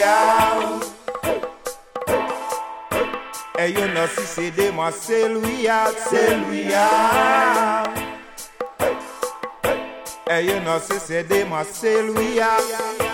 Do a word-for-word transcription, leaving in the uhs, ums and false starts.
Et you know si c'est de moi c'est lui a, c'est lui a. Et you know si c'est de moi c'est lui a.